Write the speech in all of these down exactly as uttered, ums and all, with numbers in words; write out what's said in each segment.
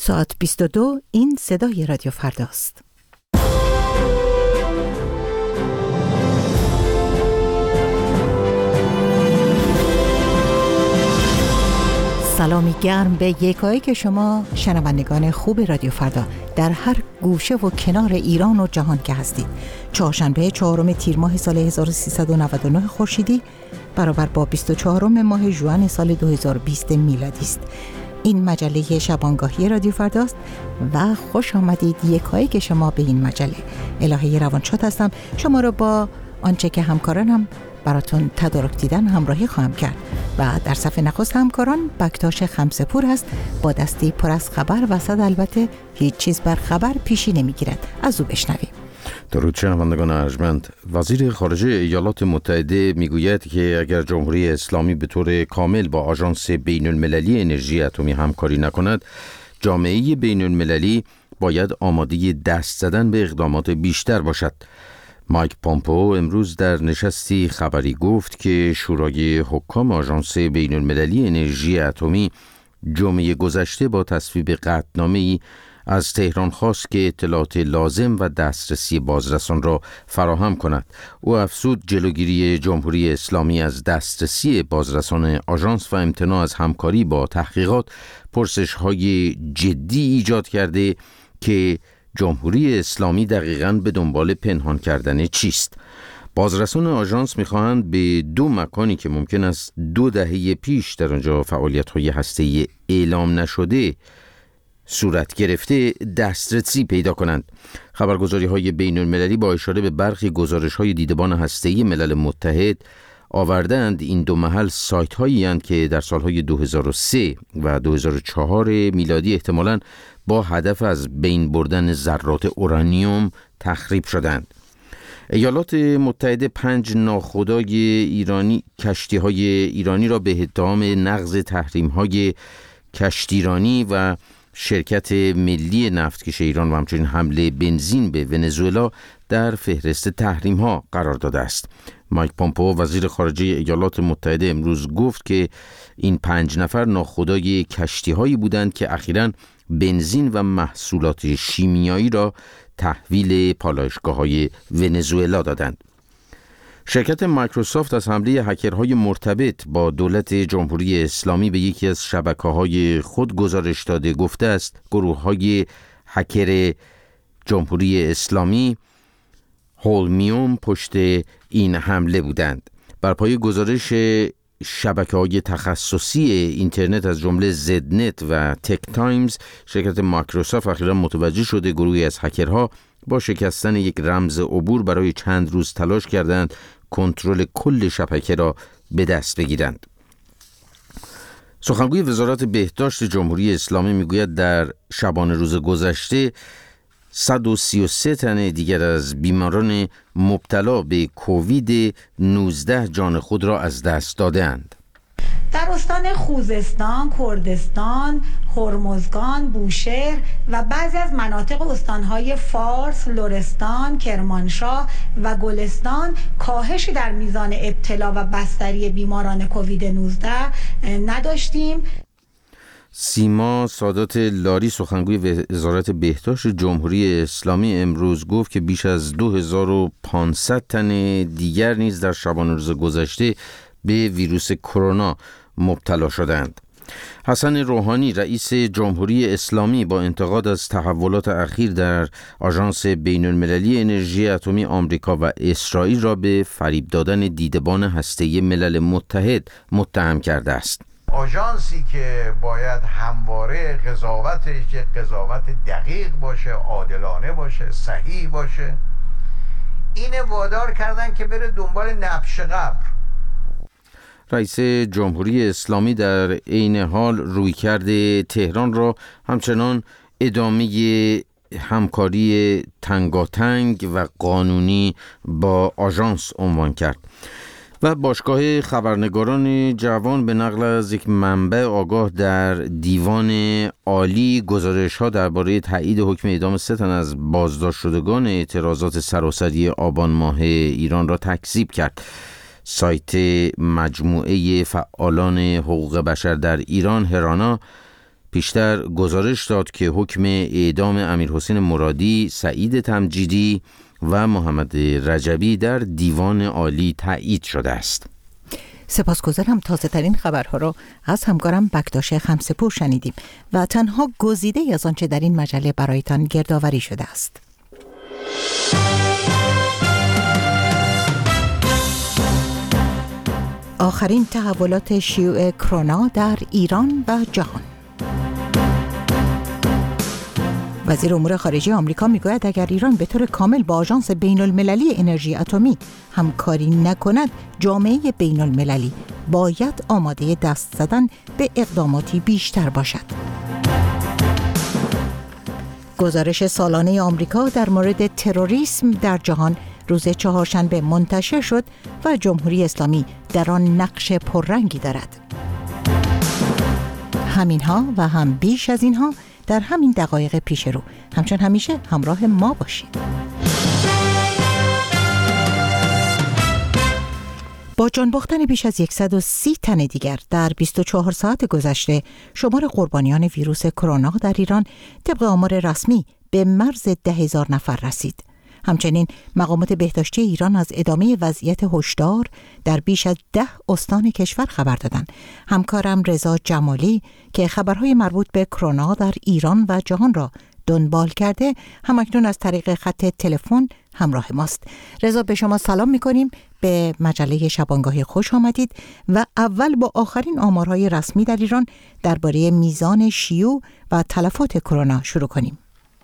ساعت بیست و دو، این صدای رادیو فرداست. سلامی گرم به یکایی که شما شنوندگان خوب رادیو فردا در هر گوشه و کنار ایران و جهان که هستید. چهارشنبه چهارم تیر ماه سال هزار و سیصد و نود و نه خورشیدی برابر با بیست و چهارم ماه ژوئن سال دو هزار و بیست میلادی است. این مجله شبانگاهی رادیو فرداست و خوش آمدید یکایی که شما به این مجله. الهه روانشاد هستم، شما رو با آنچه که همکارانم براتون تدارک دیدن همراهی خواهم کرد و در صف نخست همکاران بکتاش خمسپور هست با دستی پر از خبر و صد البته هیچ چیز بر خبر پیشی نمیگیرد. از او بشنویم. درود شنوندگان ارجمند. وزیر خارجه ایالات متحده میگوید که اگر جمهوری اسلامی به طور کامل با آژانس بین المللی انرژی اتمی همکاری نکند، جامعه بین المللی باید آماده دست زدن به اقدامات بیشتر باشد. مایک پومپئو امروز در نشستی خبری گفت که شورای حکام آژانس بین المللی انرژی اتمی جمعه گذشته با تصویب قطعنامه‌ای از تهران خواست که اطلاعات لازم و دسترسی بازرسان را فراهم کند. او افزود جلوگیری جمهوری اسلامی از دسترسی بازرسان آژانس و امتناع از همکاری با تحقیقات پرسش‌های جدی ایجاد کرده که جمهوری اسلامی دقیقاً به دنبال پنهان کردن چیست. بازرسان آژانس می‌خواهند به دو مکانی که ممکن است دو دهه پیش در آنجا فعالیت‌های هسته‌ای اعلام نشده صورت گرفته دسترسی پیدا کنند. خبرگزاری‌های بین‌المللی با اشاره به برخی گزارش‌های دیدبان هسته‌ای ملل متحد آوردند این دو محل سایت‌هایی اند که در سال‌های دو هزار و سه و دو هزار و چهار میلادی احتمالاً با هدف از بین بردن ذرات اورانیوم تخریب شدند. ایالات متحده پنج ناخودآگ ایرانی کشتی‌های ایرانی را به اتهام نقض تحریم‌های کشتیرانی و شرکت ملی نفتکش ایران و همچنین حمله بنزین به ونزوئلا در فهرست تحریم‌ها قرار داده است. مایک پومپئو وزیر خارجه ایالات متحده امروز گفت که این پنج نفر ناخودآگ کشتی‌هایی بودند که اخیراً بنزین و محصولات شیمیایی را تحویل پالایشگاه‌های ونزوئلا دادند. شرکت مایکروسافت از حمله هکرهای مرتبط با دولت جمهوری اسلامی به یکی از شبکه‌های خود گزارش داده گفته است گروه‌های هکر جمهوری اسلامی هولمیوم پشت این حمله بودند. بر پایه گزارش شبکه‌های تخصصی اینترنت از جمله زدنت و تک تایمز، شرکت مایکروسافت اخیراً متوجه شده گروهی از هکرها با شکستن یک رمز عبور برای چند روز تلاش کردند کنترل کل شبکه را به دست بگیرند. سخنگوی وزارت بهداشت جمهوری اسلامی میگوید در شبانه روز گذشته صد و سی و سه تن دیگر از بیماران مبتلا به کووید نوزده جان خود را از دست داده‌اند. در استان خوزستان، کردستان، هرمزگان، بوشهر و بعضی از مناطق استانهای فارس، لرستان، کرمانشاه و گلستان کاهشی در میزان ابتلا و بستری بیماران کووید نوزده نداشتیم. سیما سادات لاری سخنگوی وزارت بهداشت جمهوری اسلامی امروز گفت که بیش از دو هزار و پانصد تن دیگر نیز در شبانه روز گذشته به ویروس کرونا مبتلا شدند. حسن روحانی رئیس جمهوری اسلامی با انتقاد از تحولات اخیر در آژانس بین المللی انرژی اتمی آمریکا و اسرائیل را به فریب دادن دیدبان هسته‌ای ملل متحد متهم کرده است. آژانسی که باید همواره قضاوتش قضاوت دقیق باشه، عادلانه باشه، صحیح باشه، اینه وادار کردن که بره دنبال نبش قبر. رئیس جمهوری اسلامی در عین حال رویکرد تهران را همچنان ادامه همکاری تنگاتنگ و قانونی با آژانس عنوان کرد و باشگاه خبرنگاران جوان به نقل از یک منبع آگاه در دیوان عالی گزارش‌ها درباره تایید حکم اعدام سه تن از بازداشت شدگان اعتراضات سراسری آبان ماه ایران را تکذیب کرد. سایت مجموعه فعالان حقوق بشر در ایران هرانا پیشتر گزارش داد که حکم اعدام امیرحسین مرادی، سعید تمجیدی و محمد رجبی در دیوان عالی تایید شده است. سپاسگزارم. تازه ترین خبرها را از همکارم بکتاش خمسپور شنیدیم و تنها گزیده از آنچه در این مجله برایتان گردآوری شده است. آخرین تحولات شیوع کرونا در ایران و جهان. وزیر امور خارجه آمریکا میگوید اگر ایران به طور کامل با آژانس بین المللی انرژی اتمی همکاری نکند، جامعه بین المللی باید آماده دست زدن به اقداماتی بیشتر باشد. گزارش سالانه آمریکا در مورد تروریسم در جهان روز چهارشنبه منتشر شد و جمهوری اسلامی در آن نقش پررنگی دارد. همینها و هم بیش از اینها در همین دقایق پیش رو. همچون همیشه همراه ما باشید. با جان باختن بیش از صد و سی تن دیگر در بیست و چهار ساعت گذشته، شمار قربانیان ویروس کرونا در ایران طبق آمار رسمی به مرز ده هزار نفر رسید. همچنین مقامات بهداشتی ایران از ادامه وضعیت هشدار در بیش از ده استان کشور خبر دادند. همکارم رضا جمالی که خبرهای مربوط به کرونا در ایران و جهان را دنبال کرده، همکنون از طریق خط تلفن همراه ماست. رضا، به شما سلام می‌کنیم. به مجله شبانگاهی خوش آمدید و اول با آخرین آمارهای رسمی در ایران درباره میزان شیوع و تلفات کرونا شروع کنیم.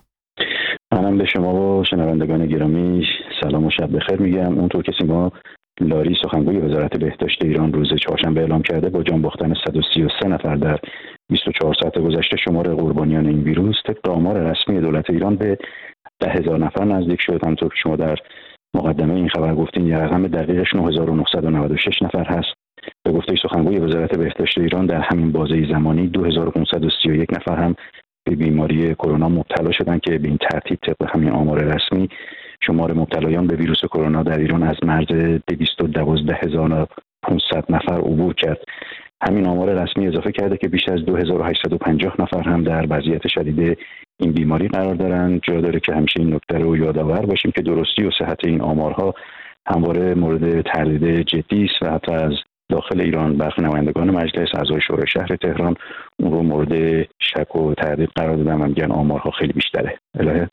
منم به شما و شنوندگان گرامی سلام و شب بخیر میگم. اونطور که سیما لاری سخنگوی وزارت بهداشت ایران روز چهارشنبه اعلام کرده، با جان باختن صد و سی و سه نفر در بیست و چهار ساعت گذشته، شمار قربانیان این ویروس طبق آمار رسمی دولت ایران به ده هزار نفر نزدیک شد. همونطور که شما در مقدمه این خبر گفتین، یه رقم دقیقش نه هزار و نهصد و نود و شش نفر هست. به گفته سخنگوی وزارت بهداشت ایران، در همین بازه زمانی دو هزار و پانصد و سی و یک نفر هم به بیماری کرونا مبتلا شدند که به این ترتیب طبق همین آمار رسمی شمار مبتلایان به ویروس کرونا در ایران از مرز دویست و دوازده هزار و پانصد نفر عبور کرد. همین آمار رسمی اضافه کرده که بیش از دو هزار و هشتصد و پنجاه نفر هم در وضعیت شدید این بیماری قرار دارند. جا داره که همیشه این نکته رو یادآور باشیم که درستی و صحت این آمارها همواره مورد تردید جدی است و حتی از داخل ایران برخی نمایندگان مجلس، اعضای شورای شهر تهران اون رو مورد شک و تردید قرار دادن و میگن آمارها خیلی بیشتره. الهه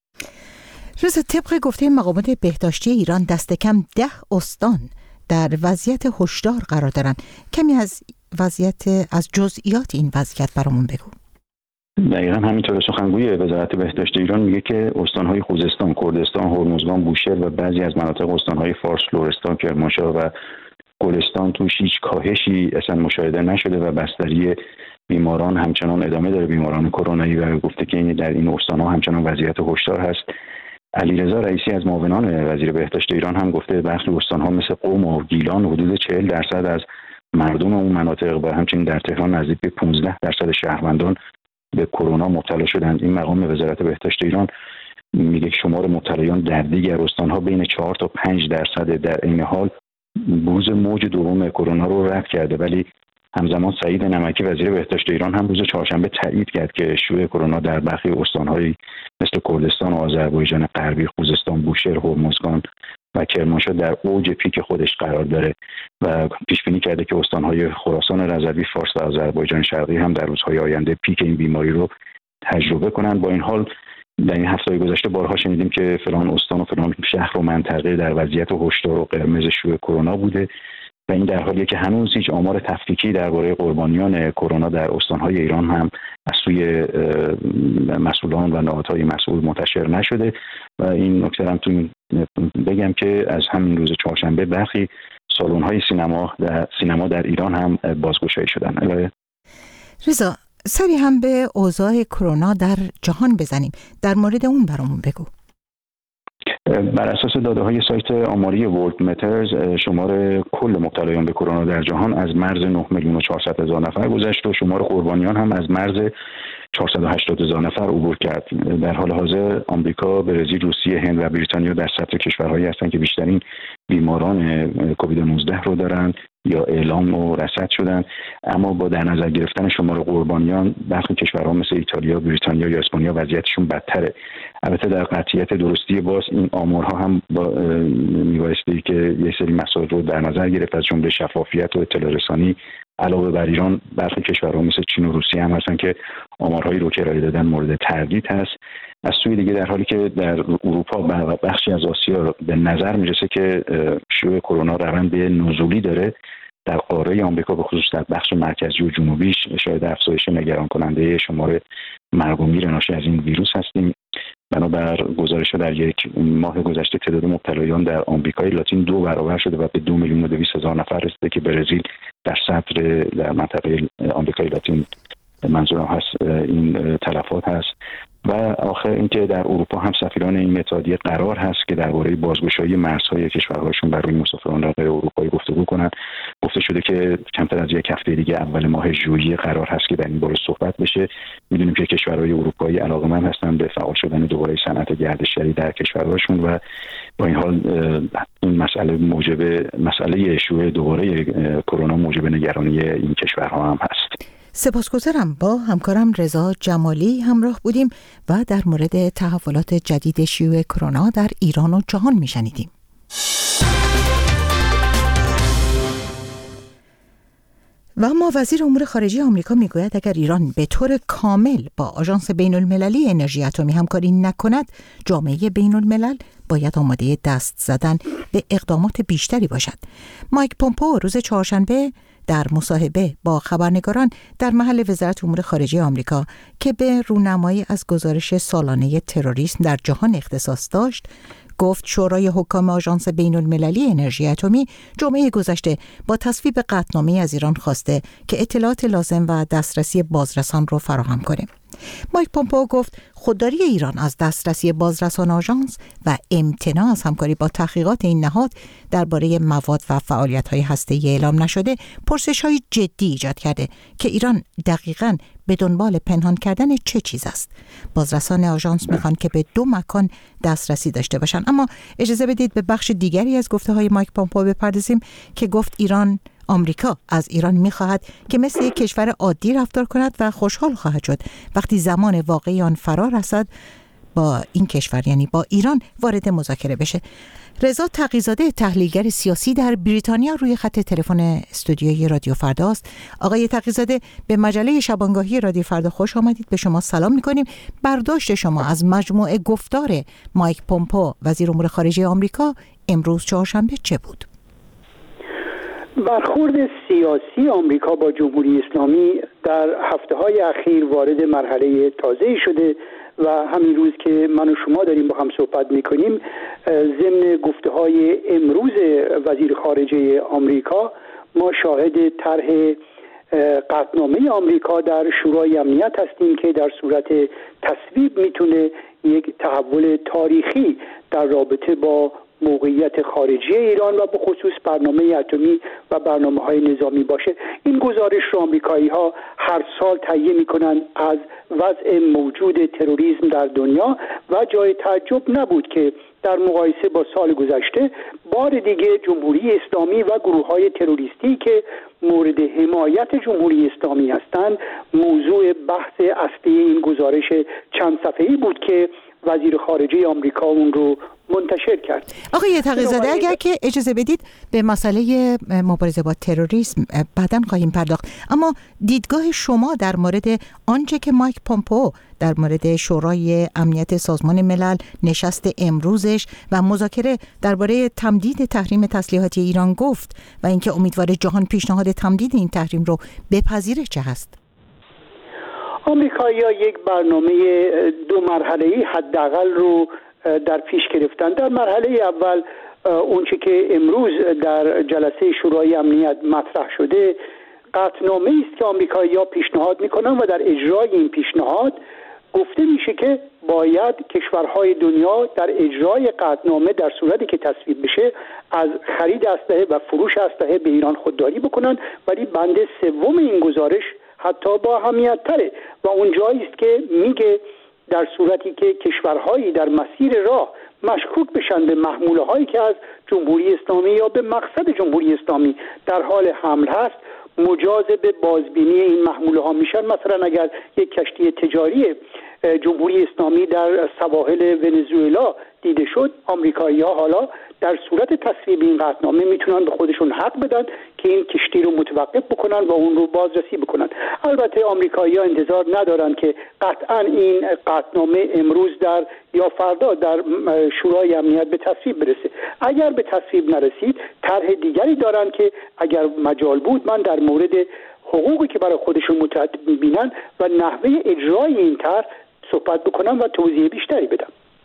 رضا، طبق گفته مقامات بهداشتی ایران دست کم ده استان در وضعیت هشدار قرار دارن. کمی از وضعیت از جزئیات این وضعیت برامون بگو. دقیقا همینطور. سخنگوی وزارت بهداشت ایران میگه که استان‌های خوزستان، کردستان، هرمزگان، بوشهر و بعضی از مناطق استان‌های فارس، لرستان، کرمانشاه و گلستان توش هیچ کاهشی اصلا مشاهده نشده و بستری بیماران همچنان ادامه داره، بیماران کرونایی، و گفته که در این استان‌ها همچنان وضعیت هشدار هست. علیرضا رئیسی از معاونان وزیر بهداشت ایران هم گفته برخی استان‌ها مثل قم و گیلان حدود چهل درصد از مردم اون مناطق و همچنین در تهران نزدیک به پانزده درصد شهروندان به کرونا مبتلا شدند. این مقام وزارت بهداشت ایران میگه شمار مبتلایان در دیگر استان‌ها بین چهار تا پنج درصد. در این حال بروز موج دوم کرونا رو رد کرده، ولی همزمان سعید نمکی وزیر بهداشت ایران هم روز چهارشنبه تایید کرد که شیوع کرونا در برخی استان‌های مثل کردستان و آذربایجان غربی، خوزستان، بوشهر، هرمزگان و کرمانشاه در اوج پیک خودش قرار داره و پیش بینی کرده که استان‌های خراسان رضوی، فارس و آذربایجان شرقی هم در روزهای آینده پیک این بیماری رو تجربه کنند. با این حال در این هفته گذشته بارها شنیدیم که فلان استان و فلان شهر و منطقه در وضعیت هشدار و قرمز شیوع کرونا بوده و این در حالیه که هنوز هیچ آمار تفکیکی درباره قربانیان کرونا در استان‌های ایران هم از سوی مسئولان و نهادهای مسئول منتشر نشده. و این نکته هم تو بگم که از همین روز چهارشنبه برخی سالن‌های سینما در سینما در ایران هم بازگشایی شدن. الهه رضا، سری هم به اوضاع کرونا در جهان بزنیم. در مورد اون برامون بگو. بر اساس داده‌های سایت آماری ورلد مترز، شمار کل مبتلایان به کرونا در جهان از مرز نه میلیون و چهارصد هزار نفر گذشت و شمار قربانیان هم از مرز چهارصد و هشتاد هزار نفر عبور کرد. در حال حاضر آمریکا، برزیل، روسیه، هند و بریتانیا در سطح کشورهایی هستند که بیشترین بیماران کووید نوزده رو دارند. یا اعلام و رصد شدن، اما با در نظر گرفتن شمار قربانیان برخی کشورها مثل ایتالیا، بریتانیا یا اسپانیا وضعیتشون بدتره. البته در قطعیت درستی باز این آمارها هم با میبایستی که یه سری مسائل رو در نظر گرفت، از جمله شفافیت و اطلاع رسانی. علاوه بر ایران برخی کشورها مثل چین و روسیه هم هستن که آمارهایی رو که ارائه دادن مورد تردید هست. از سوی دیگه در حالی که در اروپا و بخشی از آسیا به نظر میرسه که شیوع کرونا روند نزولی داره، در قاره آمریکا به خصوص در بخش مرکزی و جنوبیش شاهد افزایش نگران کننده شمار مرگ و میر ناشی از این ویروس هستیم. بنابر گزارش در یک ماه گذشته تعداد مبتلایان در آمریکای لاتین دو برابر شده و به دو میلیون و دویست هزار نفر رسیده که برزیل در صدر در منطقه آمریکای لاتین منظورم هست این تلفات هست. و آخر اینکه در اروپا هم سفیران این اتحادیه قرار هست که درباره بازگشایی مرزهای کشورهاشون بر روی مسافران غیر اروپایی گفتگو کنند. گفته شده که کمتر از یک هفته دیگه اول ماه ژوئیه قرار هست که در این باره صحبت بشه. میدونیم که کشورهای اروپایی علاقه‌مند هستن به فعال شدن دوباره صنعت گردشگری در کشورهاشون و با این حال این مسئله موجب مسئله شیوع دوباره کرونا موجب نگرانی این کشورها هم هست. سپاسگزارم. با همکارم رضا جمالی همراه بودیم و در مورد تحولات جدید شیوع کرونا در ایران و جهان میشنیدیم. و اما وزیر امور خارجه آمریکا میگوید اگر ایران به طور کامل با آژانس بین المللی انرژی اتمی همکاری نکند، جامعه بین الملل باید آماده دست زدن به اقدامات بیشتری باشد. مایک پومپئو روز چهارشنبه در مصاحبه با خبرنگاران در محل وزارت امور خارجه آمریکا که به رونمایی از گزارش سالانه تروریسم در جهان اختصاص داشت، گفت شورای حکام آژانس بین المللی انرژی اتمی جمعه گذشته با تصویب قطعنامه از ایران خواسته که اطلاعات لازم و دسترسی بازرسان رو فراهم کنه. مایک پومپئو گفت خودداری ایران از دسترسی بازرسان آژانس و امتناع از همکاری با تحقیقات این نهاد درباره مواد و فعالیت‌های هسته‌ای اعلام نشده پرسش‌های جدی ایجاد کرده که ایران دقیقاً به دنبال پنهان کردن چه چیز است. بازرسان آژانس میخوان که به دو مکان دسترسی داشته باشن. اما اجازه بدید به بخش دیگری از گفته‌های مایک پومپئو بپردازیم که گفت ایران آمریکا از ایران می‌خواهد که مثل یک کشور عادی رفتار کند و خوشحال خواهد شد وقتی زمان واقعی آن فرا رسد با این کشور، یعنی با ایران، وارد مذاکره بشه. رضا تقی‌زاده تحلیلگر سیاسی در بریتانیا روی خط تلفن استودیوی رادیو فردا است. آقای تقی‌زاده، به مجله شبانگاهی رادیو فردا خوش آمدید. به شما سلام می‌کنیم. برداشت شما از مجموعه گفتار مایک پومپئو وزیر امور خارجه آمریکا امروز چهارشنبه چه بود؟ برخورد سیاسی آمریکا با جمهوری اسلامی در هفته‌های اخیر وارد مرحله تازه‌ای شده و همین روز که من و شما داریم با هم صحبت می‌کنیم ضمن گفته‌های امروز وزیر خارجه آمریکا ما شاهد طرح قطعنامه آمریکا در شورای امنیت هستیم که در صورت تصویب میتونه یک تحول تاریخی در رابطه با موقعیت خارجی ایران و به خصوص برنامه اتمی و برنامه‌های نظامی باشه. این گزارش رو آمریکایی‌ها هر سال تهیه می‌کنند از وضع موجود تروریسم در دنیا و جای تعجب نبود که در مقایسه با سال گذشته بار دیگه جمهوری اسلامی و گروه‌های تروریستی که مورد حمایت جمهوری اسلامی هستند موضوع بحث اصلی این گزارش چند صفحه‌ای بود که وزیر خارجه آمریکا اون رو منتشر کرد. آقای تقی‌زاده، اگر که اجازه بدید به مسئله مبارزه با تروریسم بعداً خواهیم پرداخت، اما دیدگاه شما در مورد آنچه که مایک پومپئو در مورد شورای امنیت سازمان ملل نشست امروزش و مذاکره درباره تمدید تحریم تسلیحاتی ایران گفت و اینکه امیدوار جهان پیشنهاد تمدید این تحریم رو بپذیره چه هست؟ آمریکایی‌ها یک برنامه دو مرحله‌ای حداقل رو در پیش گرفتن. در مرحله اول اونچه که امروز در جلسه شورای امنیت مطرح شده قطعنامه است که آمریکایی‌ها پیشنهاد می‌کنن و در اجرای این پیشنهاد گفته میشه که باید کشورهای دنیا در اجرای قطعنامه در صورتی که تصویب بشه از خرید اسلحه و فروش اسلحه به ایران خودداری بکنن، ولی بند سوم این گزارش حتی با اهمیت تره و اون جایی است که میگه در صورتی که کشورهایی در مسیر راه مشکوک بشن به محموله هایی که از جمهوری اسلامی یا به مقصد جمهوری اسلامی در حال حمل هست مجاز به بازبینی این محموله ها میشن. مثلا اگر یک کشتی تجاری جمهوری اسلامی در سواحل ونزوئلا دیده شد، آمریکایی‌ها حالا در صورت تصویب این قطعنامه میتونن به خودشون حق بدن که این کشتی رو متوقف بکنن و اون رو بازرسی بکنن. البته آمریکایی‌ها انتظار ندارن که قطعا این قطعنامه امروز در یا فردا در شورای امنیت به تصویب برسه. اگر به تصویب نرسید، طرح دیگری دارن که اگر مجال بود من در مورد حقوقی که برای خودشون متعهد می‌بینن و نحوه اجرای این طرح صحبت بکنم و توضیح بیشتری بدم.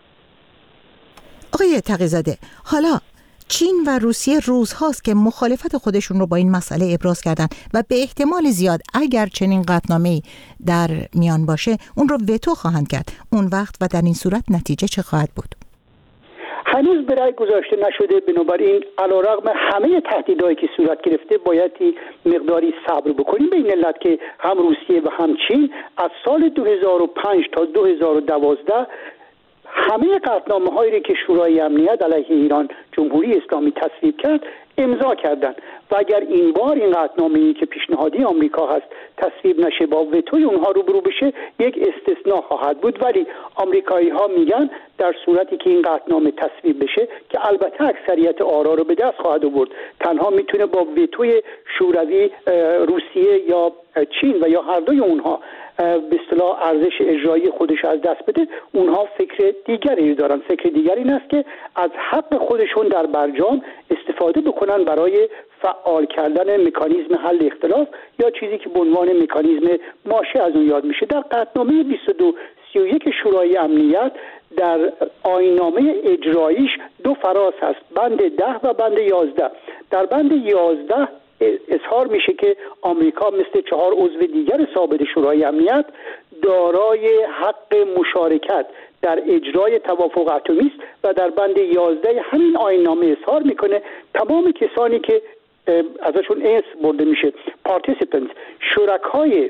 آقای تقی‌زاده، حالا چین و روسیه روزهاست که مخالفت خودشون رو با این مسئله ابراز کردن و به احتمال زیاد اگر چنین قطعنامه‌ای در میان باشه اون رو وتو خواهند کرد. اون وقت و در این صورت نتیجه چه خواهد بود؟ هنوز به رأی گذاشته نشده، بنابراین علیرغم همه تهدیدهایی که صورت گرفته بایدی مقداری صبر بکنیم به این علت که هم روسیه و هم چین از سال دو هزار و پنج تا دو هزار و دوازده همه قطعنامه هایی که شورای امنیت علیه ایران جمهوری اسلامی تصویب کرد امضا کردند و اگر این بار این قطعنامه‌ای که پیشنهادی آمریکا هست تصویب نشه با وتوی اونها روبرو بشه یک استثناء خواهد بود. ولی آمریکایی‌ها میگن در صورتی که این قطعنامه تصویب بشه که البته اکثریت آرا رو به دست خواهد آورد، تنها میتونه با وتوی شوروی روسیه یا چین و یا هر دوی اونها به اصطلاح ارزش اجرایی خودش از دست بده. اونها فکر دیگری دارن. فکر دیگری این است که از حق خودشون در برجام استفاده بکنن برای فعال کردن مکانیزم حل اختلاف یا چیزی که به عنوان مکانیزم ماشه از اون یاد میشه. در قطعنامه بیست و دو سی و یک شورای امنیت در آیین‌نامه اجراییش دو فراز هست، بند ده و بند یازده. در بند یازده اظهار میشه که آمریکا مثل چهار عضو دیگر ثابت شورای امنیت دارای حق مشارکت در اجرای توافق اتمی است و در بند یازده همین آیین‌نامه اظهار میکنه تمام کسانی که ازشون اسم برده میشه participants، شرکای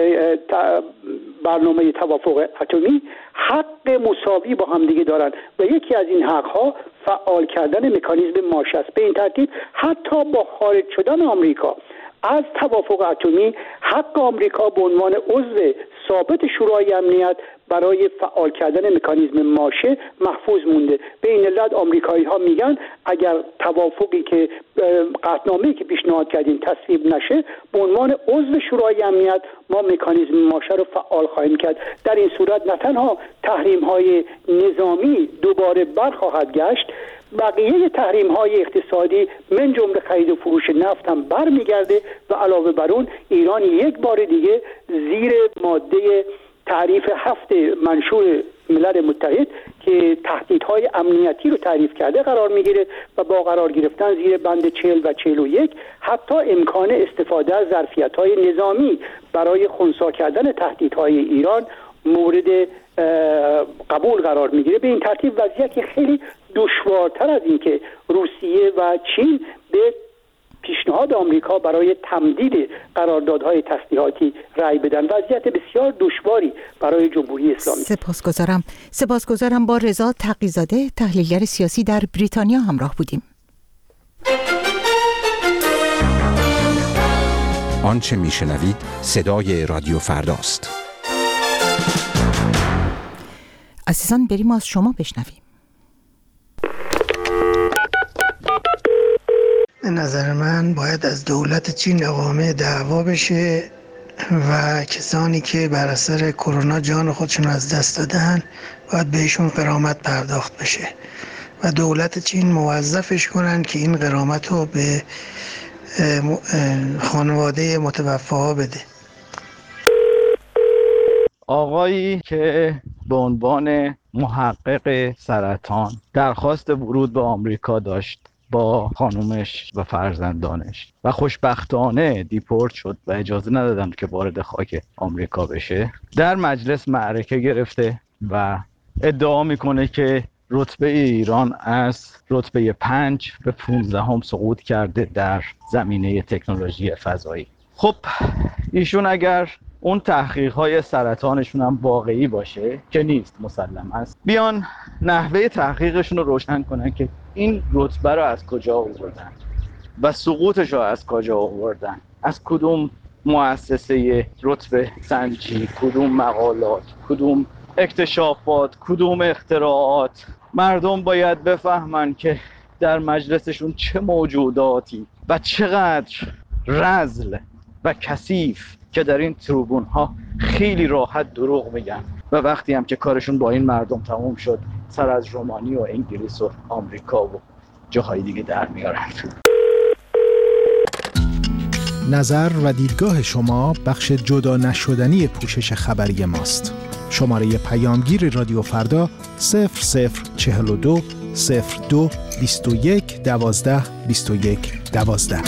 برنامه توافق اتمی، حق مساوی با هم دیگه دارن و یکی از این حق‌ها فعال کردن مکانیزم ماشه است. به این ترتیب حتی با خارج شدن آمریکا از توافق اتمی حق آمریکا به عنوان عضو ثابت شورای امنیت برای فعال کردن مکانیزم ماشه محفوظ مونده. به این علت آمریکایی‌ها میگن اگر توافقی که قطعنامه‌ای که پیشنهاد کردیم تصویب نشه به عنوان عضو شورای امنیت ما مکانیزم ماشه رو فعال خواهیم کرد. در این صورت نه تنها تحریم‌های نظامی دوباره برخواهد گشت، بقیه تحریم‌های اقتصادی من جمله خرید و فروش نفت هم برمیگرده و علاوه بر اون ایران یک بار دیگه زیر ماده تعریف هفت منشور ملل متحد که تهدیدهای امنیتی رو تعریف کرده قرار میگیره و با قرار گرفتن زیر بند چهل و چهل و یک حتی امکان استفاده از ظرفیت‌های نظامی برای خنثی کردن تهدیدهای ایران مورد قبول قرار میگیره. به این ترتیب وضعیت خیلی دشوارتر از این که روسیه و چین به پیشنهاد آمریکا برای تمدید قراردادهای تسلیحاتی رأی بدن، وضعیت بسیار دشواری برای جمهوری اسلامی. سپاسگزارم. سپاسگزارم. با رضا تقی‌زاده تحلیلگر سیاسی در بریتانیا همراه بودیم. آنچه میشنوید صدای رادیو فرداست. عزیزان بریم از شما بشنویم. به نظر من باید از دولت چین اقامه دعوا بشه و کسانی که بر اثر کرونا جان خودشون از دست دادن باید بهشون غرامت پرداخت بشه و دولت چین موظفش کنن که این غرامت رو به خانواده متوفاها بده. آقایی که به عنوان محقق سرطان درخواست ورود به آمریکا داشت با خانومش و فرزندانش و خوشبختانه دیپورت شد و اجازه ندادن که وارد خاک آمریکا بشه، در مجلس معرکه گرفته و ادعا میکنه که رتبه ایران از رتبه پنج به پونزدهم سقوط کرده در زمینه تکنولوژی فضایی. خب ایشون اگر اون تحقیق‌های سرطانشون هم واقعی باشه که نیست مسلم است، بیان نحوه تحقیقشون رو روشن کنن که این رتبه رو از کجا آوردن و سقوطش رو از کجا آوردن، از کدوم مؤسسه رتبه سنجی، کدوم مقالات، کدوم اکتشافات، کدوم اختراعات. مردم باید بفهمن که در مجلسشون چه موجوداتی و چقدر رذل و کثیف که در این تریبون ها خیلی راحت دروغ میگن و وقتی هم که کارشون با این مردم تموم شد سر از رومانی و انگلیس و آمریکا و جاهای دیگه در میارن. نظر و دیدگاه شما بخش جدا نشدنی پوشش خبری ماست. شماره پیامگیر رادیو فردا صفر صفر چهل و دو صفر دو بیست و یک دوازده بیست و یک دوازده.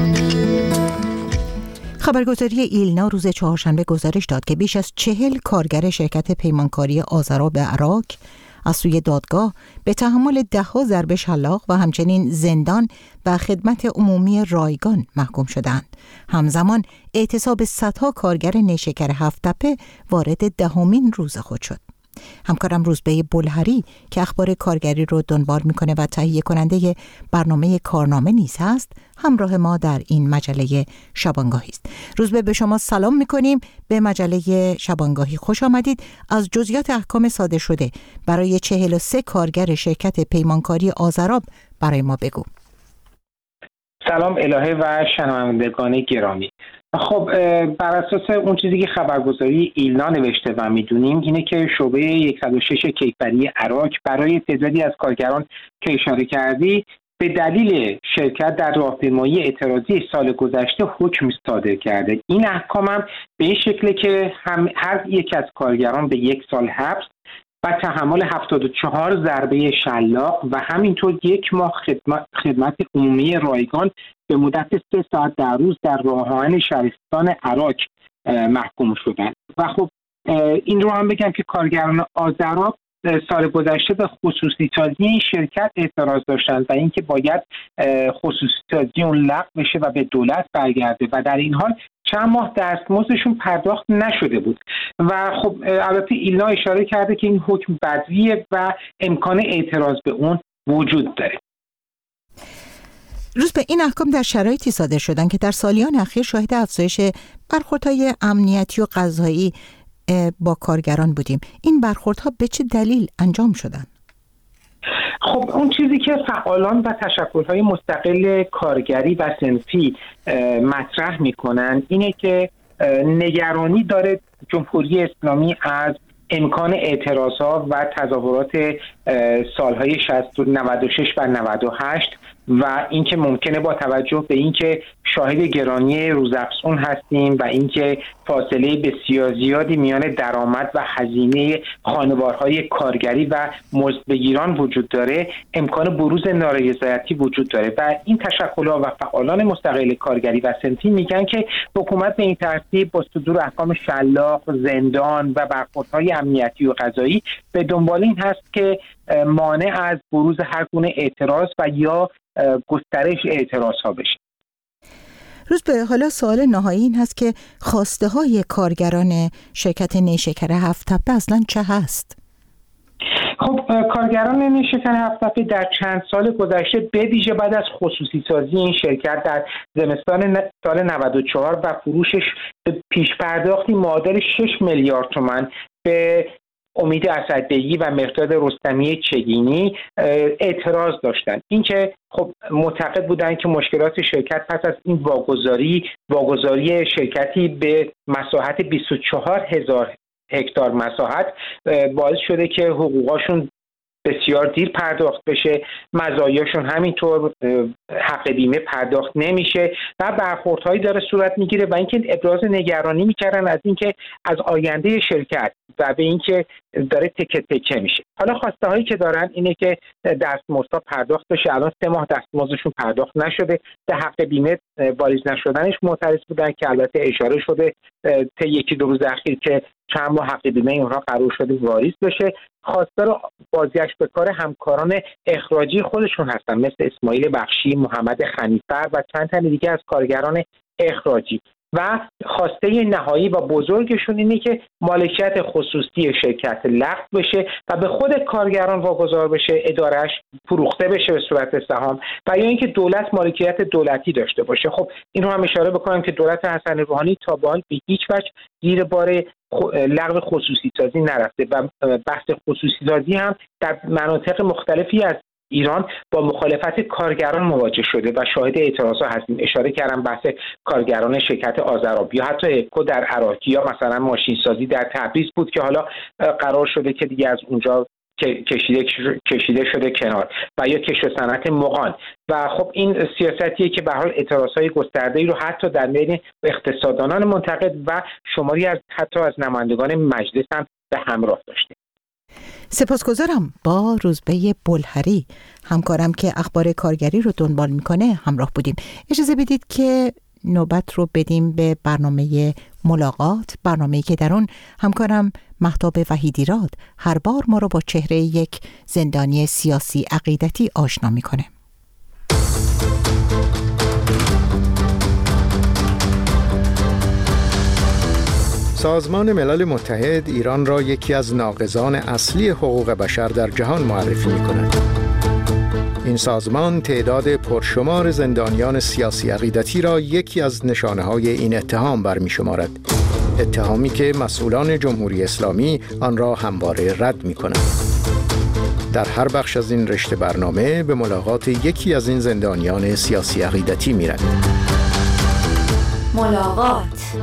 خبرگزاری ایلنا روز چهارشنبه گزارش داد که بیش از چهل کارگر شرکت پیمانکاری آذراب عراق از سوی دادگاه به تحمل ده‌ها ضربه شلاق و همچنین زندان و خدمت عمومی رایگان محکوم شدند. همزمان اعتصاب صدها کارگر نیشکر هفت‌تپه وارد دهمین روز خود شد. همکارم روزبه بلهری که اخبار کارگری رو دنبال میکنه و تهیه کننده برنامه کارنامه نیز هست همراه ما در این مجله شبانگاهی است. روزبه، به شما سلام میکنیم. به مجله شبانگاهی خوش آمدید. از جزئیات احکام صادر شده برای چهل و سه کارگر شرکت پیمانکاری آذراب برای ما بگو. سلام الهه و شنوندگان گرامی. خب بر اساس اون چیزی که خبرگزاری ایلنا نوشته و میدونیم اینه که شعبه صد و شش کیفری عراق برای تعدادی از کارگران که اشاره کردی به دلیل شرکت در راهپیمایی اعتراضی سال گذشته حکم صادر کرده. این احکام هم به این شکله که هم هر یک از کارگران به یک سال حبس و تحمل هفتاد و چهار ضربه شلاق و همینطور یک ماه خدمت, خدمت عمومی رایگان به مدت سه ساعت در روز در راهان شهرستان عراق محکوم شدند. و خب این رو هم بگم که کارگران آذراب سال گذشته به خصوصی سازی این شرکت اعتراض داشتند و اینکه باید خصوصی سازی اون لغو بشه و به دولت برگرده و در این حال چند ماه دستمزدشون پرداخت نشده بود. و خب البته ایلنا اشاره کرده که این حکم بدویه و امکان اعتراض به اون وجود داره. روز به این احکام در شرایطی صادر شدن که در سالیان اخیر شاهد افزایش برخوردهای امنیتی و قضایی با کارگران بودیم. این برخوردها به چه دلیل انجام شدن؟ خب اون چیزی که فعالان و تشکل‌های مستقل کارگری و صنفی مطرح میکنن اینه که نگرانی داره جمهوری اسلامی از امکان اعتراضات و تظاهرات سالهای شصت و نود و شش و نود و هشت و اینکه ممکنه با توجه به اینکه شاهد گرانی روزافزون هستیم و اینکه فاصله بسیار زیادی میان درآمد و هزینه خانوارهای کارگری و مزدبگیران وجود داره، امکان بروز نارضایتی وجود داره و این تشکل‌ها و فعالان مستقل کارگری و صنفی میگن که حکومت به این ترتیب با صدور احکام شلاق، زندان و برخوردهای امنیتی و قضایی به دنبال این هست که مانع از بروز هر گونه اعتراض و یا گسترش اعتراض ها بشه. روز به حالا سوال نهایی این هست که خواسته های کارگران شرکت نیشکر هفت‌تپه اصلا چه هست؟ خب کارگران نیشکر هفت‌تپه در چند سال گذشته به ویژه بعد از خصوصی سازی این شرکت در زمستان سال نود و چهار و فروشش پیش پرداختی معادل شش میلیارد تومان به امید اسدبگی و مقداد رستمی چگینی اعتراض داشتند. اینکه خب معتقد بودند که مشکلات شرکت پس از این واگذاری واگذاری شرکتی به مساحت بیست و چهار هزار هکتار مساحت باعث شده که حقوقاشون بسیار دیر پرداخت بشه، مزایاشون همینطور، حق بیمه پرداخت نمیشه و برخوردهایی داره صورت میگیره و اینکه ابراز نگرانی میکردن از اینکه از آینده شرکت و به اینکه داره تکه تکه میشه. حالا خواسته هایی که دارن اینه که دستمزدها پرداخت بشه. الان سه ماه دستمزدشون پرداخت نشده، به حق بیمه واریز نشدنش معترض بودن که البته اشاره شده تا یکی دو روز اخیر که چند ماه حق بیمه اونها قرار شده واریز بشه. خواسته رو بازگشت به کار همکاران اخراجی خودشون هستن مثل اسماعیل بخشی، محمد خنیفر و چند تن دیگه از کارگران اخراجی. و خواسته نهایی و بزرگشون اینه که مالکیت خصوصی شرکت لغو بشه و به خود کارگران واگذار بشه، ادارهش فروخته بشه به صورت سهام، و یا اینکه دولت مالکیت دولتی داشته باشه. خب این رو هم اشاره بکنم که دولت حسن روحانی تا به حال به هیچ وجه زیر بار لغو خصوصی سازی نرفته و بحث خصوصی سازی هم در مناطق مختلفی از ایران با مخالفت کارگران مواجه شده و شاهد اعتراضا هستیم. اشاره کردم بحث کارگران شرکت آذرآبی یا حتی اپکو در عراقی یا مثلا ماشین سازی در تبریز بود که حالا قرار شده که دیگه از اونجا کشیده کشیده شده کنار، و یا کشو صنعت مغان. و خب این سیاستیه که به حال اعتراضهای گسترده‌ای رو حتی در بین اقتصاددانان منتقد و شماری از حتی از نمایندگان مجلس هم به همراه داشته. سپاسگزارم. با روزبه بلهری همکارم که اخبار کارگری رو دنبال میکنه همراه بودیم. اجازه بدید که نوبت رو بدیم به برنامه ملاقات، برنامه‌ای که در اون همکارم مهتاب وحیدیراد هر بار ما رو با چهره یک زندانی سیاسی عقیدتی آشنا میکنه. سازمان ملل متحد ایران را یکی از ناقضان اصلی حقوق بشر در جهان معرفی می‌کند. این سازمان تعداد پرشمار زندانیان سیاسی عقیدتی را یکی از نشانه‌های این اتهام برمی‌شمارد. اتهامی که مسئولان جمهوری اسلامی آن را همواره رد می‌کنند. در هر بخش از این رشته برنامه به ملاقات یکی از این زندانیان سیاسی عقیدتی می‌رویم. ملاقات.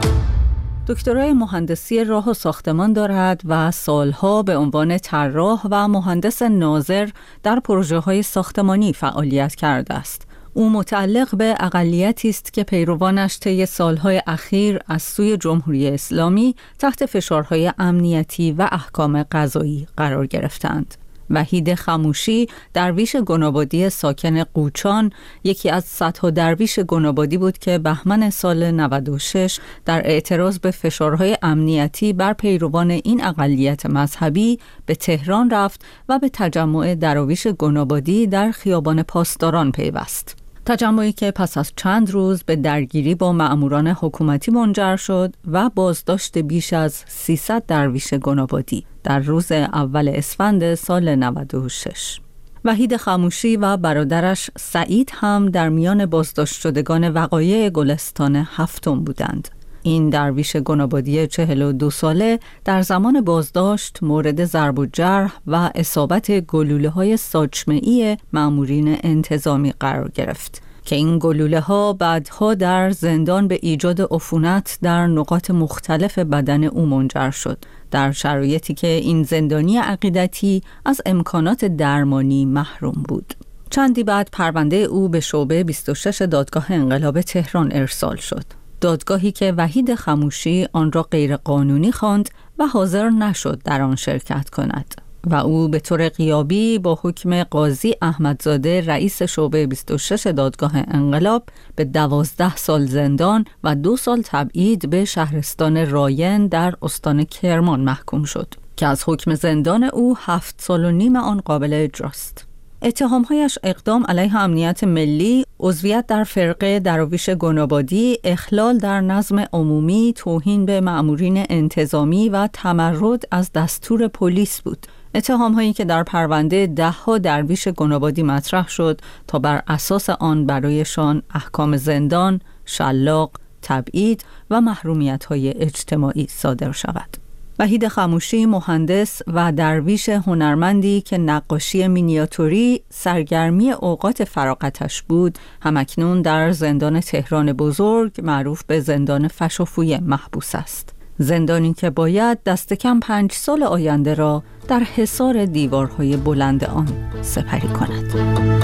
دکترای مهندسی راه و ساختمان دارد و سالها به عنوان طراح و مهندس ناظر در پروژه‌های ساختمانی فعالیت کرده است. او متعلق به اقلیتی است که پیروانش طی سالهای اخیر از سوی جمهوری اسلامی تحت فشارهای امنیتی و احکام قضایی قرار گرفتند. وحید خموشی، درویش گنابادی ساکن قوچان، یکی از صدها درویش گنابادی بود که بهمن سال نود و شش در اعتراض به فشارهای امنیتی بر پیروان این اقلیت مذهبی به تهران رفت و به تجمع دراویش گنابادی در خیابان پاسداران پیوست. تجمعی که پس از چند روز به درگیری با مأموران حکومتی منجر شد و بازداشت بیش از سیصد درویش گنابادی در روز اول اسفند سال نود و شش. وحید خموشی و برادرش سعید هم در میان بازداشت شدگان وقایع گلستان هفتم بودند. این درویش گنابادی چهل و دو ساله در زمان بازداشت مورد ضرب و جرح و اصابت گلوله‌های ساچمه‌ای مأمورین انتظامی قرار گرفت که این گلوله‌ها بعدها در زندان به ایجاد عفونت در نقاط مختلف بدن او منجر شد، در شرایطی که این زندانی عقیدتی از امکانات درمانی محروم بود. چندی بعد پرونده او به شعبه بیست و شش دادگاه انقلاب تهران ارسال شد. دادگاهی که وحید خموشی آن را غیر قانونی خواند و حاضر نشد در آن شرکت کند و او به طور غیابی با حکم قاضی احمدزاده رئیس شعبه بیست و شش دادگاه انقلاب به دوازده سال زندان و دو سال تبعید به شهرستان راین در استان کرمان محکوم شد که از حکم زندان او هفت سال و نیم آن قابل اجراست. اتهامهایش اقدام علیه امنیت ملی، عضویت در فرقه دراویش گنابادی، اخلال در نظم عمومی، توهین به مأمورین انتظامی و تمرد از دستور پلیس بود. اتهامهایی که در پرونده ده ها درویش گنابادی مطرح شد تا بر اساس آن برایشان احکام زندان، شلاق، تبعید و محرومیت‌های اجتماعی صادر شود. وحید خموشی مهندس و درویش هنرمندی که نقاشی مینیاتوری سرگرمی اوقات فراغتش بود، همکنون در زندان تهران بزرگ معروف به زندان فشافویه محبوس است. زندانی که باید دست کم پنج سال آینده را در حصار دیوارهای بلند آن سپری کند.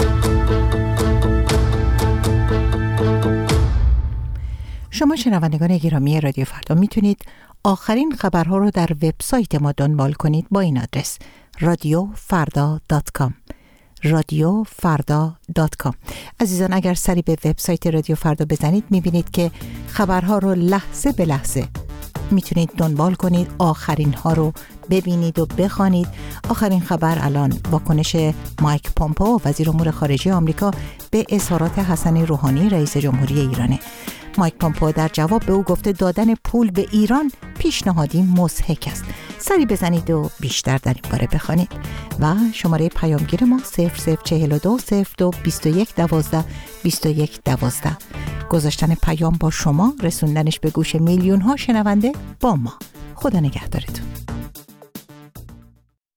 شما شنوندگان گرامی رادیو فردا میتونید آخرین خبرها رو در وبسایت ما دنبال کنید با این آدرس رادیو فردا دات کام رادیو فردا دات کام. عزیزان اگر سری به وبسایت رادیو فردا بزنید میبینید که خبرها رو لحظه به لحظه میتونید دنبال کنید، آخرین ها رو ببینید و بخوانید. آخرین خبر الان واکنش مایک پومپئو وزیر امور خارجه آمریکا به اظهارات حسن روحانی رئیس جمهوری ایرانه. مایک پامپئو در جواب به او گفته دادن پول به ایران پیشنهادی مضحک است. سری بزنید و بیشتر در این باره بخوانید. و شماره پیامگیر ما صفر صفر چهل و دو صفر دو بیست و یک دوازده بیست و یک دوازده. گذاشتن پیام با شما، رسوندنش به گوش میلیون ها شنونده با ما. خدا نگهدارتون.